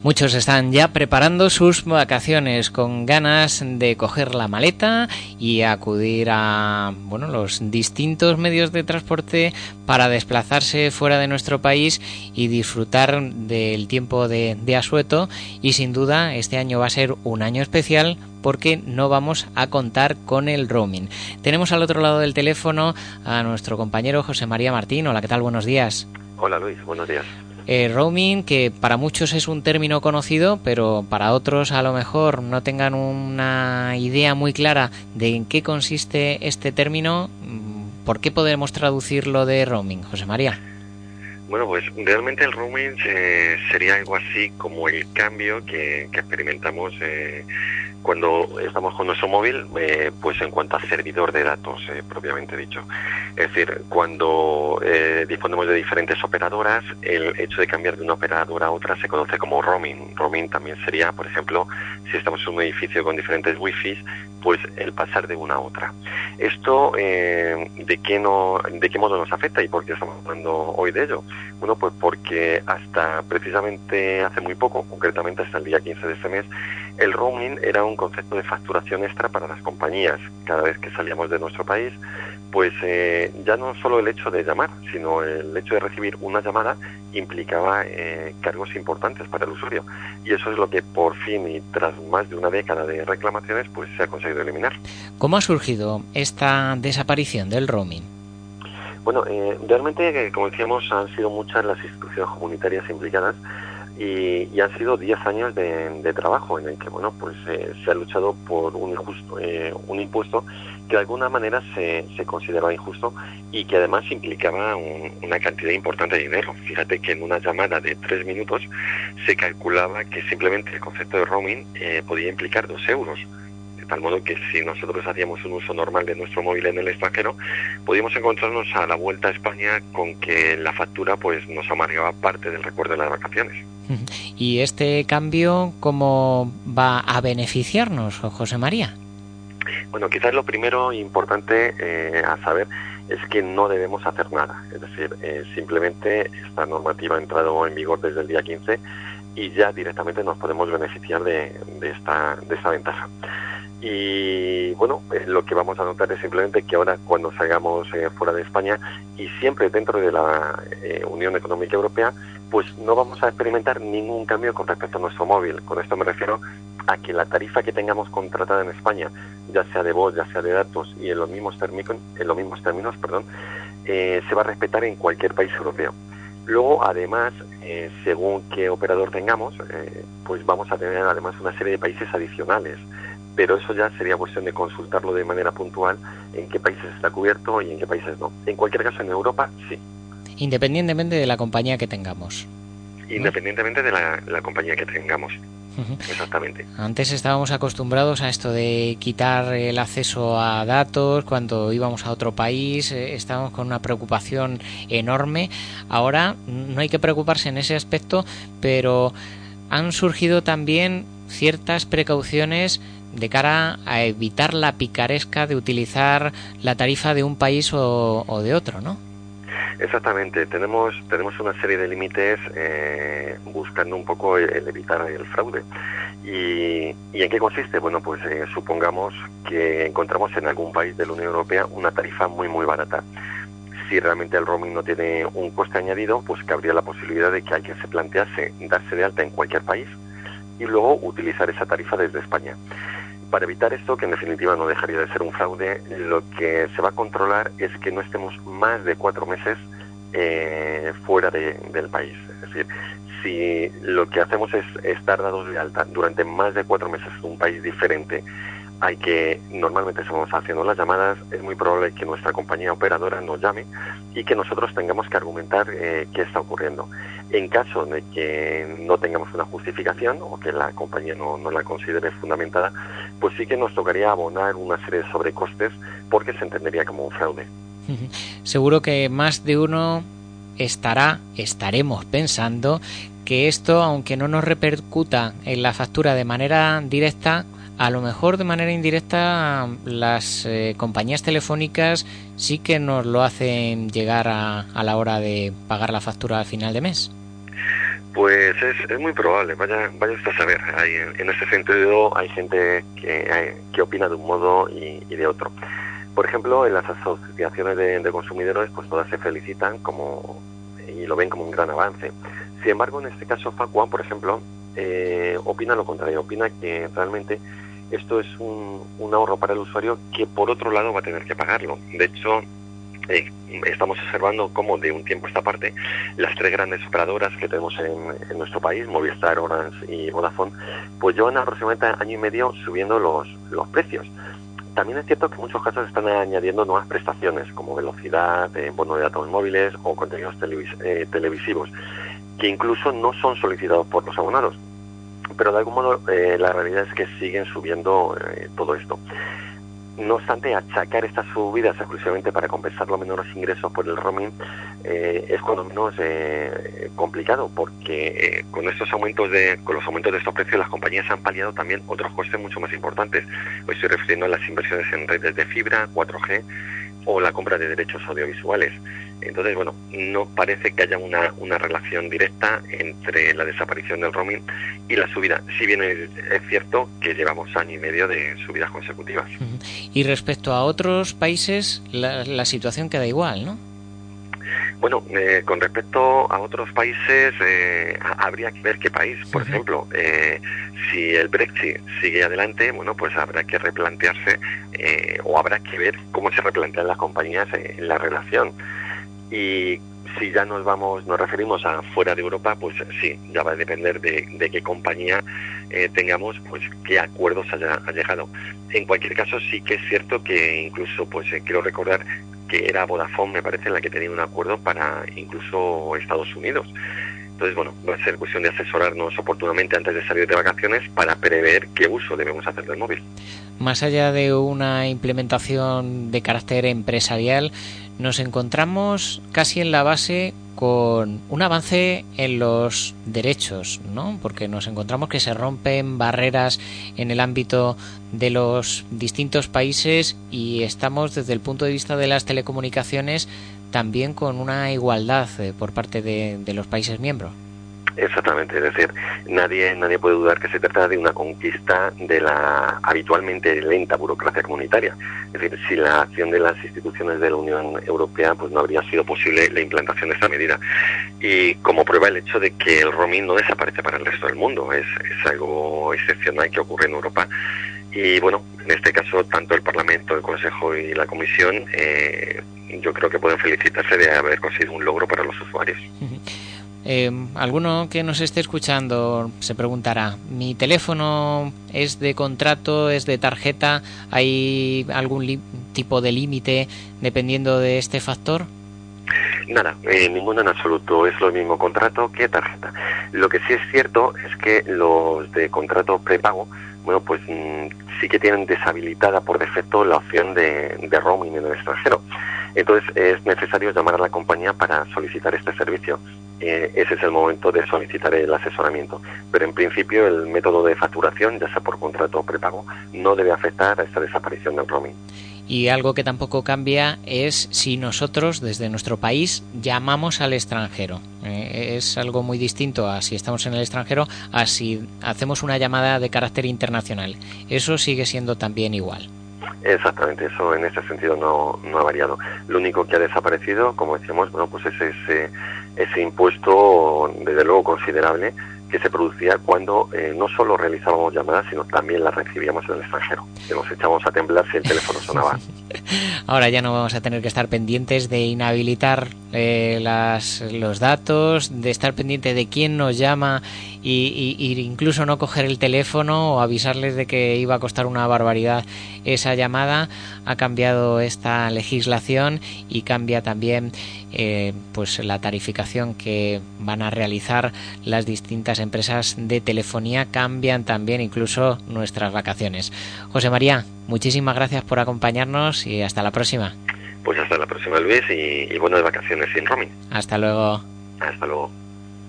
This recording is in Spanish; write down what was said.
Muchos están ya preparando sus vacaciones con ganas de coger la maleta y acudir a los distintos medios de transporte para desplazarse fuera de nuestro país y disfrutar del tiempo de asueto. Y sin duda este año va a ser un año especial porque no vamos a contar con el roaming. Tenemos al otro lado del teléfono a nuestro compañero José María Martín. Hola, ¿qué tal? Buenos días. Hola Luis, buenos días. Roaming, que para muchos es un término conocido, pero para otros a lo mejor no tengan una idea muy clara de en qué consiste este término. ¿Por qué podemos traducirlo de roaming, José María? Bueno, pues realmente el roaming sería algo así como el cambio que experimentamos cuando estamos con nuestro móvil, pues en cuanto a servidor de datos, propiamente dicho. Es decir, cuando disponemos de diferentes operadoras, el hecho de cambiar de una operadora a otra se conoce como roaming. Roaming también sería, por ejemplo, si estamos en un edificio con diferentes wifis, pues el pasar de una a otra. Esto, ¿de qué modo nos afecta y por qué estamos hablando hoy de ello? Bueno, pues porque hasta precisamente hace muy poco, concretamente hasta el día 15 de este mes, el roaming era un concepto de facturación extra para las compañías. Cada vez que salíamos de nuestro país, pues ya no solo el hecho de llamar, sino el hecho de recibir una llamada implicaba cargos importantes para el usuario. Y eso es lo que por fin, y tras más de una década de reclamaciones, pues se ha conseguido eliminar. ¿Cómo ha surgido esta desaparición del roaming? Bueno, realmente, como decíamos, han sido muchas las instituciones comunitarias implicadas y han sido 10 años de trabajo en el que, pues se ha luchado por un impuesto que de alguna manera se consideraba injusto y que además implicaba una cantidad importante de dinero. Fíjate que en una llamada de 3 minutos se calculaba que simplemente el concepto de roaming podía implicar 2 euros. De tal modo que si nosotros hacíamos un uso normal de nuestro móvil en el extranjero, podíamos encontrarnos a la vuelta a España con que la factura pues nos amargaba parte del recuerdo de las vacaciones. ¿Y este cambio cómo va a beneficiarnos, José María? Bueno, quizás lo primero importante a saber es que no debemos hacer nada. Es decir, simplemente esta normativa ha entrado en vigor desde el día 15 y ya directamente nos podemos beneficiar de esta ventaja. Y bueno, lo que vamos a notar es simplemente que ahora cuando salgamos fuera de España y siempre dentro de la Unión Económica Europea, pues no vamos a experimentar ningún cambio con respecto a nuestro móvil. Con esto me refiero a que la tarifa que tengamos contratada en España, ya sea de voz, ya sea de datos y en los mismos términos, se va a respetar en cualquier país europeo. Luego, además, según qué operador tengamos, pues vamos a tener además una serie de países adicionales. Pero eso ya sería cuestión de consultarlo de manera puntual en qué países está cubierto y en qué países no. En cualquier caso, en Europa, sí. Independientemente de la compañía que tengamos. Independientemente de la compañía que tengamos. Exactamente. Antes estábamos acostumbrados a esto de quitar el acceso a datos cuando íbamos a otro país, estábamos con una preocupación enorme. Ahora no hay que preocuparse en ese aspecto, pero han surgido también ciertas precauciones de cara a evitar la picaresca de utilizar la tarifa de un país o de otro, ¿no? Exactamente, tenemos una serie de límites buscando un poco el evitar el fraude. ¿Y en qué consiste? Bueno, pues supongamos que encontramos en algún país de la Unión Europea una tarifa muy muy barata. Si realmente el roaming no tiene un coste añadido, pues cabría la posibilidad de que alguien se plantease darse de alta en cualquier país y luego utilizar esa tarifa desde España. Para evitar esto, que en definitiva no dejaría de ser un fraude, lo que se va a controlar es que no estemos más de 4 meses fuera del país. Es decir, si lo que hacemos es estar dados de alta durante más de 4 meses en un país diferente, hay que normalmente estamos haciendo las llamadas, es muy probable que nuestra compañía operadora nos llame y que nosotros tengamos que argumentar qué está ocurriendo. En caso de que no tengamos una justificación o que la compañía no la considere fundamentada, pues sí que nos tocaría abonar una serie de sobrecostes porque se entendería como un fraude. Seguro que más de uno estaremos pensando que esto, aunque no nos repercuta en la factura de manera directa, a lo mejor de manera indirecta las compañías telefónicas sí que nos lo hacen llegar a la hora de pagar la factura al final de mes. Pues es muy probable, vaya usted a saber. En ese sentido hay gente que opina de un modo y de otro. Por ejemplo, en las asociaciones de consumidores, pues todas se felicitan y lo ven como un gran avance. Sin embargo, en este caso, Facua, por ejemplo, opina lo contrario, opina que realmente esto es un ahorro para el usuario que por otro lado va a tener que pagarlo. De hecho, estamos observando cómo de un tiempo a esta parte las tres grandes operadoras que tenemos en nuestro país, Movistar, Orange y Vodafone, pues llevan aproximadamente año y medio subiendo los precios. También es cierto que en muchos casos están añadiendo nuevas prestaciones como velocidad, bono de datos móviles o contenidos televisivos, que incluso no son solicitados por los abonados. Pero de algún modo la realidad es que siguen subiendo todo esto. No obstante, achacar estas subidas exclusivamente para compensar los menores ingresos por el roaming es cuando menos complicado, porque con los aumentos de estos precios las compañías han paliado también otros costes mucho más importantes. Hoy estoy refiriendo a las inversiones en redes de fibra, 4G o la compra de derechos audiovisuales. Entonces, bueno, no parece que haya una relación directa entre la desaparición del roaming y la subida. Si bien es cierto que llevamos año y medio de subidas consecutivas. Y respecto a otros países, la situación queda igual, ¿no? Bueno, con respecto a otros países, habría que ver qué país. Por ejemplo, si el Brexit sigue adelante, bueno, pues habrá que replantearse o habrá que ver cómo se replantean las compañías en la relación. Y si ya nos referimos a fuera de Europa, pues sí, ya va a depender de qué compañía tengamos, pues qué acuerdos haya llegado. En cualquier caso, sí que es cierto que incluso, pues quiero recordar que era Vodafone, me parece, la que tenía un acuerdo para incluso Estados Unidos. Entonces, bueno, va a ser cuestión de asesorarnos oportunamente antes de salir de vacaciones para prever qué uso debemos hacer del móvil. Más allá de una implementación de carácter empresarial, nos encontramos casi en la base con un avance en los derechos, ¿no? Porque nos encontramos que se rompen barreras en el ámbito de los distintos países y estamos desde el punto de vista de las telecomunicaciones también con una igualdad por parte de los países miembros. Exactamente, es decir, nadie puede dudar que se trata de una conquista de la habitualmente lenta burocracia comunitaria. Es decir, sin la acción de las instituciones de la Unión Europea, pues no habría sido posible la implantación de esta medida. Y como prueba el hecho de que el roaming no desaparece para el resto del mundo, es algo excepcional que ocurre en Europa. Y bueno, en este caso, tanto el Parlamento, el Consejo y la Comisión, yo creo que pueden felicitarse de haber conseguido un logro para los usuarios. Alguno que nos esté escuchando se preguntará, ¿mi teléfono es de contrato, es de tarjeta? ¿Hay algún tipo de límite dependiendo de este factor? Nada, ninguno en absoluto. Es lo mismo contrato que tarjeta. Lo que sí es cierto es que los de contrato prepago, bueno, pues sí que tienen deshabilitada por defecto la opción de roaming en el extranjero. Entonces es necesario llamar a la compañía para solicitar este servicio. Ese es el momento de solicitar el asesoramiento. Pero en principio el método de facturación, ya sea por contrato o prepago, no debe afectar a esta desaparición del roaming. Y algo que tampoco cambia es si nosotros desde nuestro país llamamos al extranjero. Es algo muy distinto a si estamos en el extranjero a si hacemos una llamada de carácter internacional. Eso sigue siendo también igual. Exactamente, eso en ese sentido no ha variado. Lo único que ha desaparecido, como decíamos, bueno, pues es ese impuesto, desde luego considerable, que se producía cuando no solo realizábamos llamadas, sino también las recibíamos en el extranjero, que nos echábamos a temblar si el teléfono sonaba. Ahora ya no vamos a tener que estar pendientes de inhabilitar los datos, de estar pendiente de quién nos llama y incluso no coger el teléfono o avisarles de que iba a costar una barbaridad esa llamada. Ha cambiado esta legislación y cambia también pues la tarificación que van a realizar las distintas empresas de telefonía. Cambian también incluso nuestras vacaciones. José María, muchísimas gracias por acompañarnos y hasta la próxima. Pues hasta la próxima, Luis, y buenas vacaciones sin roaming. Hasta luego. Hasta luego.